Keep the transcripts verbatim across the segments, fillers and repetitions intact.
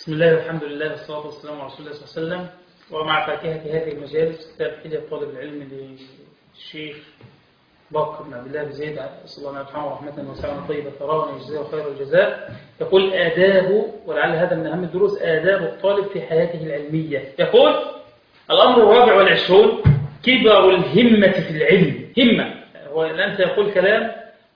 بسم الله والحمد لله والصلاة والسلام على رسول الله صلى الله عليه وسلم. ومع فاكهة هذه المجالس كتاب حلية طالب العلم للشيخ بكر بن عبد الله بن زيد صلى الله عليه وسلم رحمة وسلامة طيبة ثراء ويجزاه خير الجزاء. يقول آداب، ولعل هذا من أهم الدروس، آداب الطالب في حياته العلمية. يقول الأمر الرابع والعشرون كبر الهمة في العلم. همة، هو الآن سيقول كلام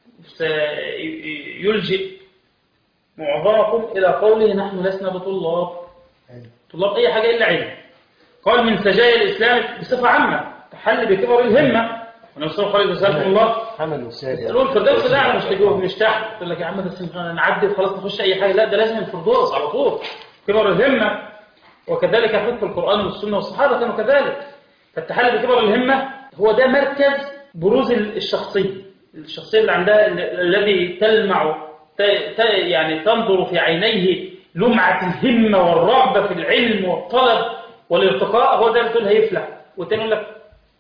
سيلجئ معظمكم إلى قوله نحن لسنا بطلاب طلاب أي حاجة إلا علم. قال من سجايا الإسلام بصفة عامة تحل بكبر الهمة. ونفسه قال جزاكم الله يسألون الفردوس الأعلى مش تجوه مش تحت. يقول لك يا عم بس نعدي وخلاص نخش أي حاجة، لا ده لازم الفردوس على طول كبر الهمة. وكذلك حفظ القرآن والسنة والصحابة كانوا كذلك. فالتحل بكبر الهمة هو ده مركز بروز الشخصية الشخصية اللي عندها الذي تلمع يعني تنظر في عينيه لمعة الهمة والرغبة في العلم والطلب والارتقاء. هو ده اللي تقول هيفلح. والتاني يقول لك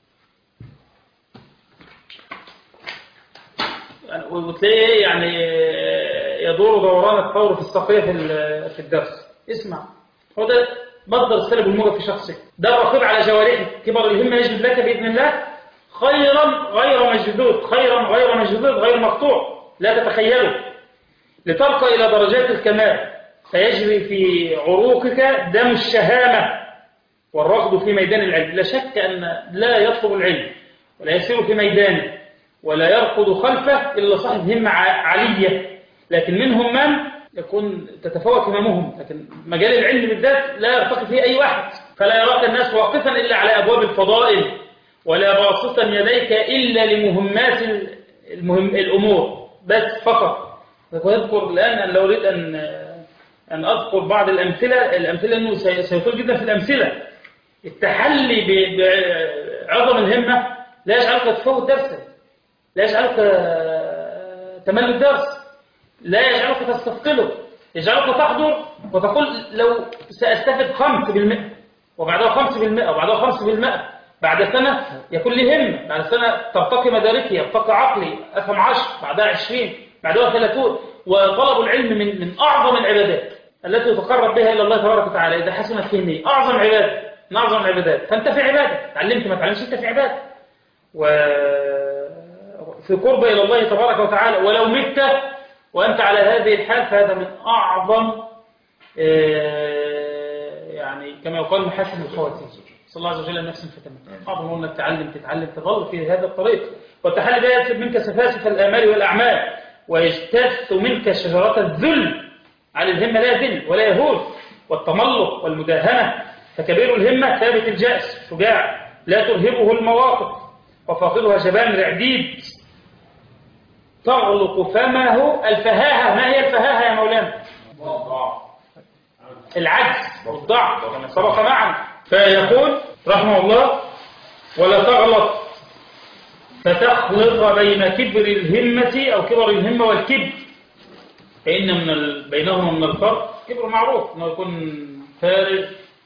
وتلاقيه يعني يدور دوران الثور في الصقية في الدرس. اسمع، هو ده مصدر السلب والموجب في شخصك. ده الرقيب على جوارحك. كبر الهمة يجلب لك بإذن الله خيرا غير مجدود، خيرا غير مجدود غير مقطوع لا تتخيله، لترقى إلى درجات الكمال. فيجري في عروقك دم الشهامة والرغب في ميدان العلم. لا شك أن لا يطلب العلم ولا يسير في ميدانه ولا يركض خلفه إلا صاحب همة عالية. لكن منهم من يكون تتفوق هممهم، لكن مجال العلم بالذات لا يرتقي فيه أي واحد. فلا يراك الناس واقفا إلا على أبواب الفضائل ولا باسطا يديك إلا لمهمات المهم الأمور بس فقط. ويذكر الآن أن لو أريد أن أن أذكر بعض الأمثلة الأمثلة أنه سيطول جدا في الأمثلة. التحلي بعظم الهمة لا يجعلك تفوت درسا، لا يجعلك تمل الدرس، لا يجعلك تستثقله، يجعلك تحضر وتقول لو سأستفد خمس بالمئة وبعدها خمس بالمئة وبعدها خمس بالمئة. بعد سنة يكون لي همة، بعد سنة ترتقي مداركي، يرتقي عقلي، أفهم عشر، بعدها عشرين، بعدها ثلاثون. وطلب العلم من من أعظم العبادات التي يتقرب بها إلى الله تبارك وتعالى إذا حسنت فيه النية. أعظم عبادة من أعظم العبادات. فأنت في عبادة، تعلمت ما تعلمش أنت في عبادة وفي قرب إلى الله تبارك وتعالى. ولو مت وأنت على هذه الحال فهذا من أعظم يعني كما يقال محاسن الخواتيم. صلى الله عز وجل النفس الفتنة. أعظم أنك تعلم تتعلم تظل في هذا الطريق. والتحلي ده يكسب منك سفاسف الآمال والأعمال ويجتث منك شجرات الذل. على الهمة لا يذل ولا يهول والتملق والمداهنة. فكبير الهمة ثابت الجأس شجاع لا ترهبه المواقف وفاقدها جبان رعديد تغلق فمه الفهاهة. ما هي الفهاهة يا مولانا؟ العجز والضعف كما سبق معنا. فيقول رحمه الله ولا تغلط فتخلط بين كبر الهمة أو كبر الهمة والكبر، فإن من ال... بينهما من الفرق. كبر معروف أنه يكون فارغ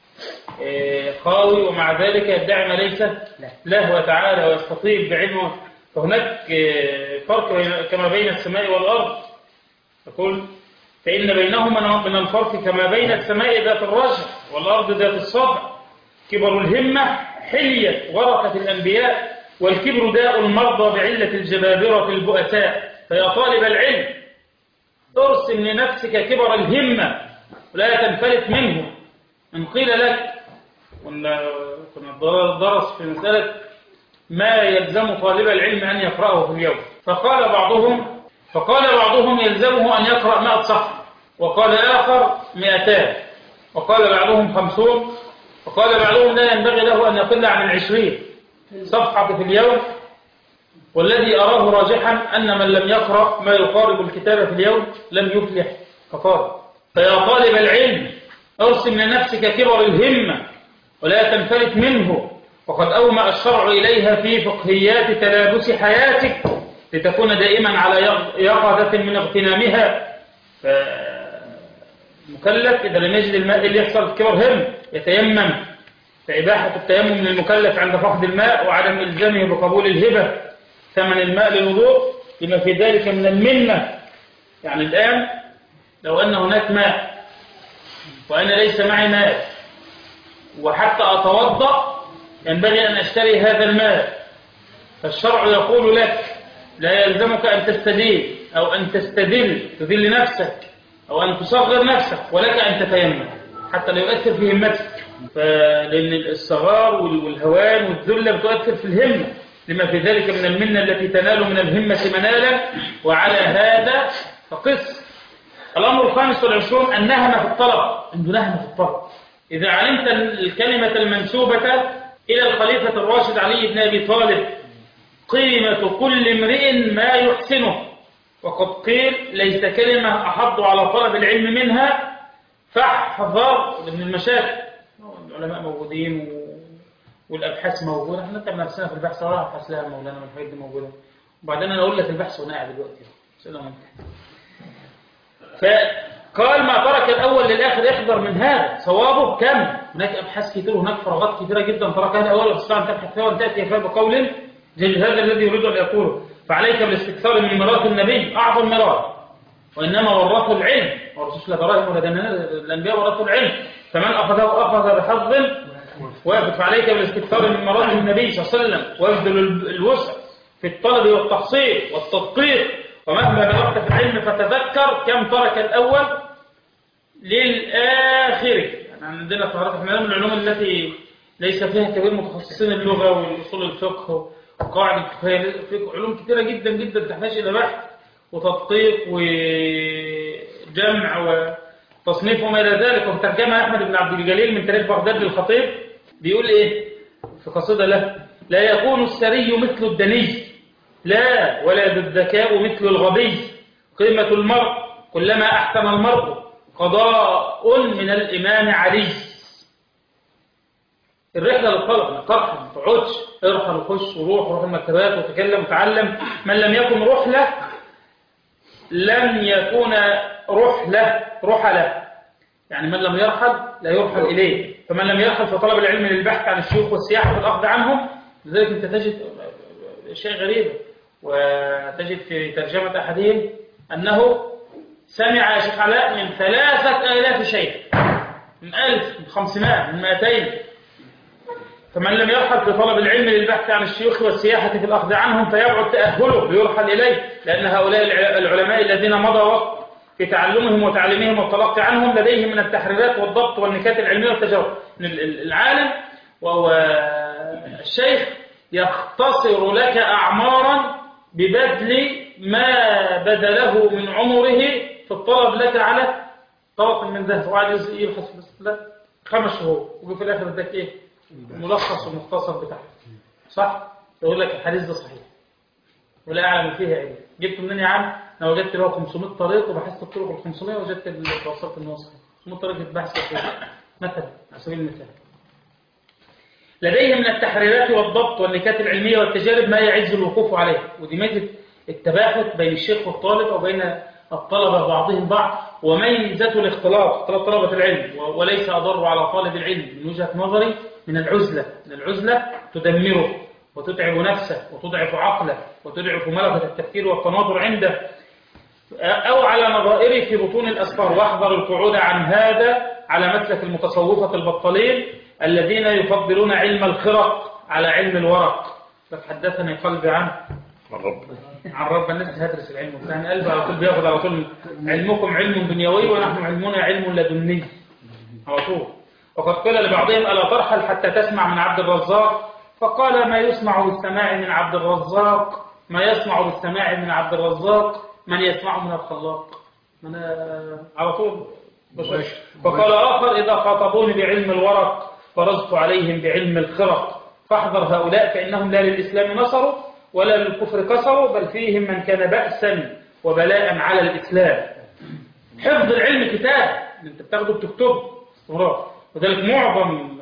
خاوي ومع ذلك يدعي ما ليس له وتعالى ويستطيع بعلمه. فهناك فرق كما بين السماء والأرض. يقول فإن بينهما من الفرق كما بين السماء ذات الرجع والأرض ذات الصدع. كبر الهمة حلية ورثة الأنبياء، والكبر داء المرضى بعلة الجبابرة البؤساء. فيا طالب العلم ارسم لنفسك كبر الهمة ولا تنفلت منه. إن قيل لك كنا درس في مسألة ما يلزم طالب العلم أن يقرأه في اليوم، فقال بعضهم فقال بعضهم يلزمه أن يقرأ مئة صفحة، وقال آخر مئتان، وقال بعضهم خمسون، وقال بعضهم لا ينبغي له أن يقل عن العشرين صفحة في اليوم. والذي أراه راجحا أن من لم يقرأ ما يقارب الكتاب في اليوم لم يفلح كطالب. فيا طالب العلم ارسم لنفسك كبر الهمة ولا تنفلت منه، وقد أومأ الشرع إليها في فقهيات تلابس حياتك لتكون دائما على يقظة من اغتنامها. فالمكلف إذا لم يجد الماء اللي يحصل كبر هم يتيمم. فإباحة التيمم للمكلف عند فقد الماء وعدم إلزامه بقبول الهبة ثمن الماء للوضوء لما في ذلك من المنة. يعني الآن لو أن هناك ماء وأنا ليس معي مال، وحتى أتوضأ ينبغي أن أشتري هذا المال، فالشرع يقول لك لا يلزمك أن تستدل أو أن تستدل تذل نفسك أو أن تصغر نفسك، ولك أن تتيمم حتى لا يؤثر في همتك، لأن الصغار والهوان والذلة بتؤثر في الهمة، لما في ذلك من المنة التي تنال من الهمة منالا، وعلى هذا فقس. الأمر الخامس والعشرون النهمة في الطلب، عنده نهمة في الطلب. إذا علمت الكلمة المنسوبة إلى الخليفة الراشد علي بن أبي طالب قيمة كل امرئ ما يحسنه، وقد قيل ليس كلمة أحض على طلب العلم منها، فاحذر من المشاكل. العلماء موجودين والأبحاث موجودة، احنا نتعب نفسنا في البحث ولا أبحث لها مولانا من الحاجات دي موجودة، وبعدين أنا أقول لك البحث وأنا قاعد دلوقتي. فقال ما ترك الأول للآخر احذر من هذا. صوابه كم؟ هناك أبحاث كتير وهناك فراغات كثيرة جدا تركها الأول وتستطيع أن تبحث فيها وأن تأتي فيها بقول جل هذا الذي يريد أن يقوله. فعليك بالاستكثار من ميراث النبي، أعظم ميراث، وإنما ورثوا العلم، ورثوش لا دراهم ولا دنانير، الأنبياء ورثوا العلم، فمن أخذه أخذ بحظ وافد. فعليك بالاستكثار من ميراث النبي صلى الله عليه وسلم، وابذل الوسع في الطلب والتحصيل والتدقيق، ومهما بلغت في العلم فتذكر كم ترك الأول للآخر. يعني عندنا طهارات احنا من العلوم التي ليس فيها كبير متخصصين اللغة والأصول الفقه وقواعد الفقه، علوم كثيرة جدا جدا تحتاج إلى بحث وتدقيق وجمع وتصنيف وما إلى ذلك. وترجمها أحمد بن عبد الجليل من تاريخ بغداد للخطيب، بيقول إيه في قصيدة له: لا يكون السري مثل الدني، لا ولا الذكاء مثل الغبي، قيمة المرء كلما أحسن المرء قضاء من الإمام علي. الرحلة للطلب ما ترحل، ما تقعدش، ارحل وخش وروح وروح المكتبات وتكلم وتعلم. من لم يكن رحلة لن يكون رحلة رحلة، يعني من لم يرحل لا يرحل إليه. فمن لم يرحل في طلب العلم للبحث عن الشيوخ والسياحة والأخذ عنهم، لذلك أنت تجد شيء غريب، وتجد في ترجمة أحدهم أنه سمع يا شيخ علاء من ثلاثة آلاف شيخ، من ألف، من خمسمائة، من مائتين. فمن لم يرحل في طلب العلم للبحث عن الشيوخ والسياحة في الأخذ عنهم فيبعد تأهله ليرحل إليه، لأن هؤلاء العلماء الذين مضى وقت في تعلمهم وتعليمهم والتلقي عنهم لديهم من التحريرات والضبط والنكات العلمية والتجارب. العالم وهو الشيخ يختصر لك أعمارا ببذل ما بذله من عمره في الطلب لك على طبق من ذهب، وقعد يبحث في خمس شهور وفي الآخر اداك إيه؟ ملخص ومختصر بتاعه، صح؟ يقول لك الحديث ده صحيح ولا أعلم فيها علم. جبت منين يا عم؟ أنا وجدت له خمسمائة طريق وبحثت الطرق ال خمسمائة وجدت اللي توصلت إنه صحيح. خمسمائة طريقة بحث مثلا على سبيل المثال. لديهم من التحريرات والضبط والنكات العلمية والتجارب ما يعز الوقوف عليه. ودي ميزة التباحث بين الشيخ والطالب أو بين الطلبة بعضهم بعض، وميزة الاختلاط، اختلاط طلبة العلم، وليس أضر على طالب العلم من وجهة نظري من العزلة. من العزلة تدمره وتتعب نفسه وتضعف عقله وتضعف ملكة التفكير والتناظر عنده، أو على نظائره في بطون الأسفار. واحذر القعود عن هذا على مسلك المتصوفة البطالين الذين يفضلون علم الخرق على علم الورق. فحدثني قلبي عنه الرب عن رب الناس هدرس العلم وكان قلبي على طول بياخد على طول علمكم علم دنيوي ونحن علمنا علم لدني على طول. وقد قيل لبعضهم ألا ترحل حتى تسمع من عبد الرزاق، فقال ما يسمع بالسماع من عبد الرزاق ما يسمع بالسماع من عبد الرزاق من يسمع من الخلاق. من على طول بشر. فقال آخر إذا خاطبوني بعلم الورق فرزت عليهم بعلم الخرق، فاحذر هؤلاء فإنهم لا للإسلام نصروا ولا للكفر كسروا، بل فيهم من كان بأسا وبلاء على الإسلام. حفظ العلم كتاب انت بتاخده بتكتبه استمرار، وذلك معظم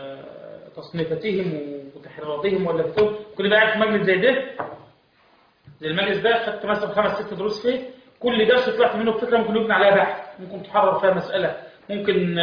تصنيفاتهم وتحريراتهم ولا كتب كل ده قاعد في مجلس زي ده، زي المجلس ده خدت مثلا خمس ست دروس فيه، كل درس طلعت منه بفكره ممكن يبنى عليها بحث، ممكن تحرر فيها مساله، ممكن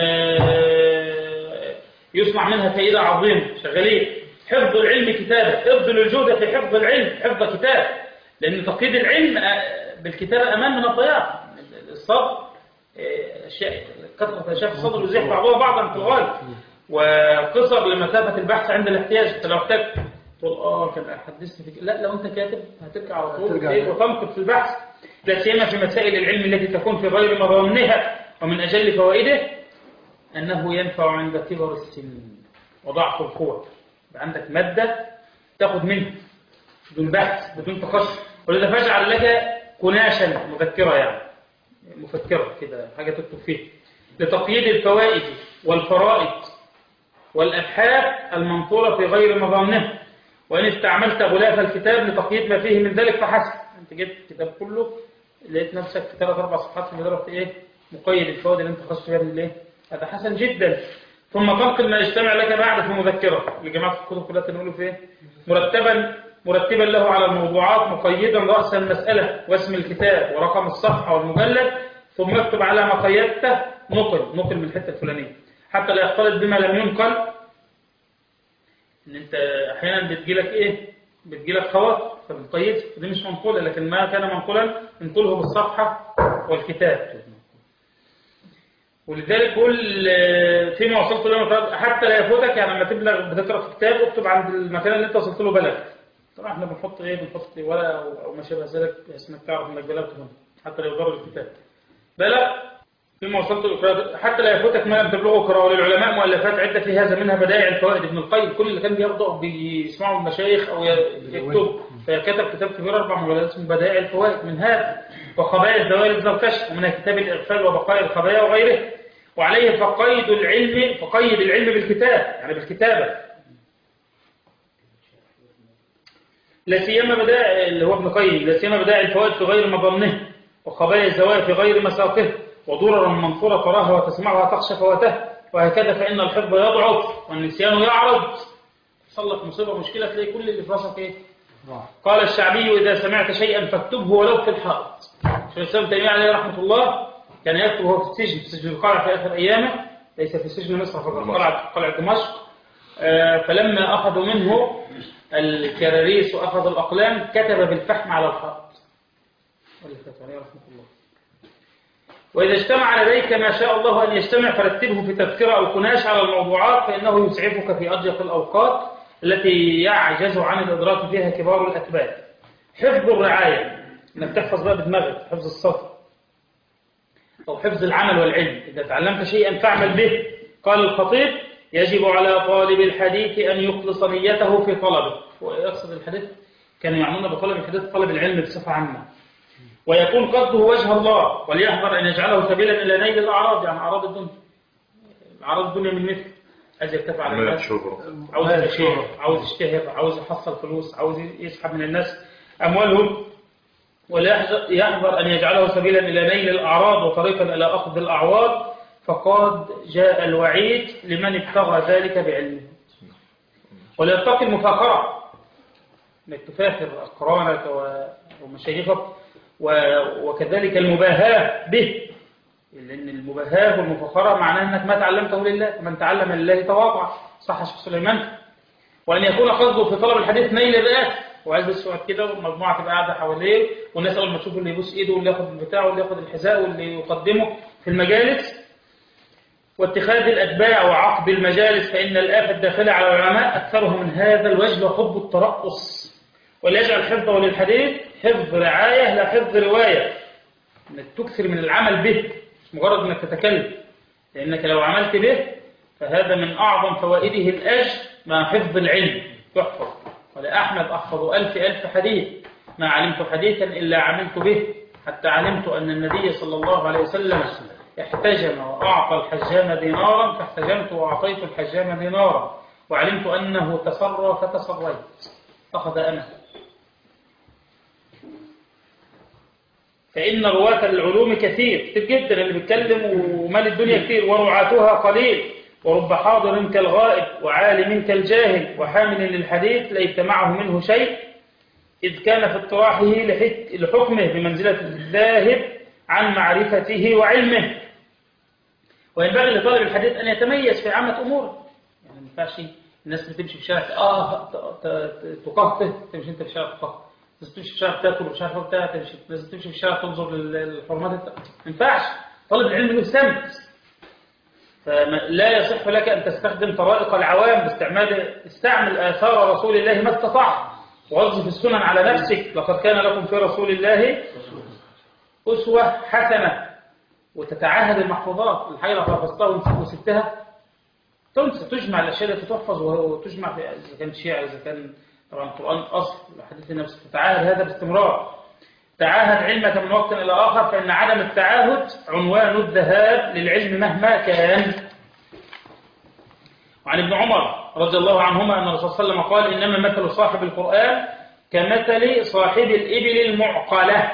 يصنع منها فائده عظيمه. شغالين حفظ العلم كتابه، ابذل الجهد في حفظ العلم حفظ كتاب، لان تقييد العلم بالكتابه امان من الضياع. الصبر أشياء كثرة أشياء في الصدر يزيح بعضها بعضا في الغاية، وقصر لمسافة البحث عند الاحتياج. أنت لو احتجت تقول آه كان حدثني في لا، لو أنت كاتب هترجع على طول وتنقد في البحث، لا سيما في مسائل العلم التي تكون في غير مضامنها. ومن أجل فوائده أنه ينفع عند كبر السن وضعف القوة. عندك مادة تأخذ منه بدون بحث بدون تخصص. ولذا فاجعل لك كناشا مذكرة، يعني مفكرة كده، حاجة تكتب فيها لتقييد الفوائد والفرائض والأبحاث المنطورة في غير مضامنها. وإن استعملت غلاف الكتاب لتقييد ما فيه من ذلك فحسب. أنت جبت الكتاب كله لقيت نفسك في ثلاث أربع صفحات في مدرسة إيه مقيد الفوائد اللي أنت خصصت فيها بالإيه، هذا حسن جدا. ثم تنقل ما يجتمع لك بعد في مذكرة لجماعة الكتب كلها تنقله فيه مرتبا مرتبا له على الموضوعات، مقيدا رأس المسألة واسم الكتاب ورقم الصفحة والمجلد، ثم اكتب على ما قيدته نقل نقل من الحتة الفلانية حتى لا يختلط بما لم ينقل. ان انت احيانا بتجيلك ايه بتجيلك خواطر فبتقيد دي مش منقولة، لكن ما كان منقولا انقله بالصفحة والكتاب. ولذلك كل فيما وصلت له حتى لا يفوتك، يعني لما تبلغ بتقرأ في كتاب اكتب عند المكان اللي انت وصلت له بلغ. طبعا احنا بنحط ايه بنحط ورقه او ما شابه ذلك بحيث انك تعرف انك بلغت هنا حتى لا يضر الكتاب. بلغ فيما وصلت له حتى لا يفوتك ما لم تبلغه قراءه. وللعلماء مؤلفات عده في هذا، منها بدائع الفوائد ابن القيم. كل اللي كان بياخده بيسمعوا المشايخ او يكتب، فكتب كتاب كبير اربع مجلدات اسمه بدائع الفوائد من هذا، وخبايا الزوائد الزركشي، ومنها كتاب الاغفال وبقايا الخبايا وغيره. وعليه فقيد العلم فقيد العلم بالكتاب، يعني بالكتابه. لا سيما بدائع اللي هو ابن قيم، لا سيما بدائع الفوائد في غير مضامنه، وخبايا الزوايا في غير مساقه، وضرر منصورة تراها وتسمعها تخشى فواتها. وهكذا فإن الحفظ يضعف والنسيان يعرض. تصلك مصيبة مشكلة تلاقي كل اللي في راسك ايه. قال الشعبي: إذا سمعت شيئا فاكتبه ولو في الحائط. شيخ الإسلام تيمية عليه رحمة الله كان يكتب وهو في السجن، في سجن القلعة في آخر أيامه، ليس في سجن مصر، في قلعة قلعة دمشق. آه فلما أخذوا منه الكراريس وأخذ الأقلام كتب بالفحم على الحائط. عليه رحمة الله. وإذا اجتمع لديك ما شاء الله أن يجتمع فرتبه في تذكرة أو كناش على الموضوعات، فإنه يسعفك في أضيق الأوقات التي يعجز عن الإدراك فيها كبار الأتباع. حفظ الرعاية، إنك تحفظ بقى بدماغك، حفظ الصف أو حفظ العمل والعلم. إذا تعلمت شيئا فاعمل به. قال الخطيب: يجب على طالب الحديث أن يخلص نيته في طلبه. ويقصد الحديث كانوا يعنون بطلب الحديث طلب العلم بصفة عامة، ويكون قصده وجه الله، وليحذر أن يجعله سبيلا إلى نيل الأعراض، يعني أعراض الدنيا. أعراض الدنيا من مثل عايز يرتفع على الناس، عاوز يشتهر، عاوز يشتهر، عاوز يحصل فلوس، عاوز يسحب من الناس أموالهم. وليحذر أن يجعله سبيلا إلى نيل الأعراض وطريقا إلى أخذ الأعواض، فقد جاء الوعيد لمن ابتغى ذلك بعلمه. وليتقي المفاخرة، انك تفاخر أقرانك ومشايخك، وكذلك المباهاة به، لأن المباهاة والمفاخرة معناها أنك ما تعلمته لله، من تعلم لله تواضع، صح الشيخ سليمان. وأن يكون قصده في طلب الحديث نيل الرئاسة، وعايز بس يقعد كده والمجموعة تبقى قاعدة حواليه، والناس أول ما تشوف اللي يبوس إيده واللي ياخد البتاع واللي ياخد الحذاء واللي يقدمه في المجالس، واتخاذ الأتباع وعقد المجالس. فإن الآفة الداخلة على العلماء أكثرها من هذا الوجه وحب الترأس. وليجعل حفظه للحديث حفظ رعاية لا حفظ رواية، انك تكثر من العمل به، مش مجرد انك تتكلم، لانك لو عملت به فهذا من اعظم فوائده الاجر مع حفظ العلم. تحفظ. ولا احمد احفظ الف الف حديث ما علمت حديثا الا عملت به، حتى علمت ان النبي صلى الله عليه وسلم احتجم واعطى الحجام دينارا، فاحتجمت واعطيت الحجام دينارا، وعلمت انه تسرى فتسريت، اخذ انا. فإن رواة العلوم كثير كثير جدا، اللي بيتكلم ومال الدنيا كثير، ورعاتها قليل. ورب حاضر كالغائب وعالم كالجاهل، وحامل للحديث ليس معه منه شيء، إذ كان في اطراحه لحكمه بمنزلة الذاهب عن معرفته وعلمه. وينبغي لطالب الحديث أن يتميز في عامة أموره. يعني ما ينفعش الناس بتمشي في شارع آه تقهقه، تمشي أنت في شارع تقهقه، لازم تمشي في الشارع تاكل ومش عارف بتاع، لازم تمشي في الشارع تنظر للحرمات، ما ينفعش. طالب العلم له سمت، فلا يصح لك أن تستخدم طرائق العوام باستعمال استعمل آثار رسول الله ما استطعت، ووظف السنن على نفسك. لقد كان لكم في رسول الله أسوة حسنة. وتتعاهد المحفوظات، الحاجة لو حفظتها وسبتها تنسى. تجمع الأشياء التي تحفظ وتجمع في إذا كان شيعة، إذا كان طبعا القرآن أصل حديث النفس. تتعاهد هذا باستمرار. تعاهد علمك من وقت إلى آخر، فإن عدم التعاهد عنوان الذهاب للعلم مهما كان. وعن ابن عمر رضي الله عنهما أن الرسول صلى الله عليه وسلم قال: إنما مثل صاحب القرآن كمثل صاحب الإبل المعقلة،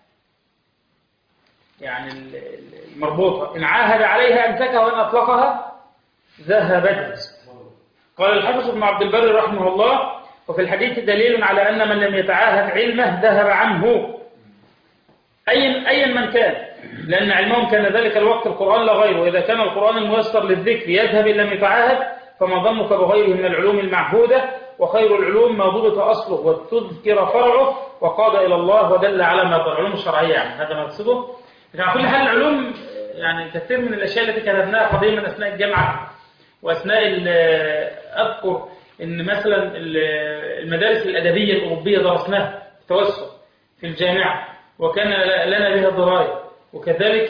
يعني المربوطة، إن عاهد عليها أمسكها وإن أطلقها ذهبت. قال الحافظ ابن عبد البر رحمه الله: وفي الحديث دليل على أن من لم يتعاهد علمه ذهب عنه، أي أي من كان، لأن علمهم كان ذلك الوقت القرآن لا غيره. وإذا كان القرآن الميسر للذكر يذهب إن لم يتعاهد، فما ظنك بغيره من العلوم المعهودة؟ وخير العلوم ما ضبط أصله والتذكر فرعه وقاد إلى الله ودل على ما ضل. العلوم الشرعية يعني هذا ما يقصده. لكن على كل حال العلوم يعني كثير من الأشياء التي كتبناها قديما أثناء الجامعة وأثناء أذكر إن مثلا المدارس الأدبية الأوروبية درسناها توسع في الجامعة وكان لنا بها دراية، وكذلك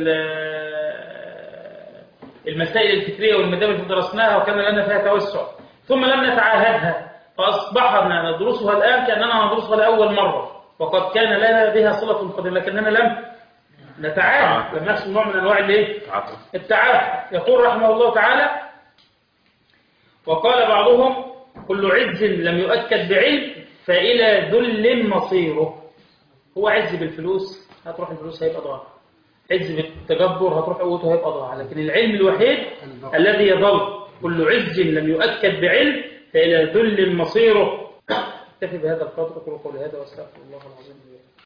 المسائل الفكرية والمدارس اللي درسناها وكان لنا فيها توسع، ثم لم نتعاهدها فأصبحنا ندرسها الآن كأننا ندرسها لأول مرة، وقد كان لنا بها صلة قديمة لكننا لم نتعاهد، لم نحصل نوع من أنواع التعاهد. يقول رحمه الله تعالى: وقال بعضهم: كل عز لم يؤكد بعلم فإلى ذل مصيره. هو عز بالفلوس هتروح الفلوس هيبقى ضاع، عز بالتجبر هتروح قوته هيبقى ضاع، لكن العلم الوحيد الذي يظل. كل عز لم يؤكد بعلم فإلى ذل مصيره. اكتفي بهذا القدر، قولوا قولي هذا واستغفر الله العظيم لي.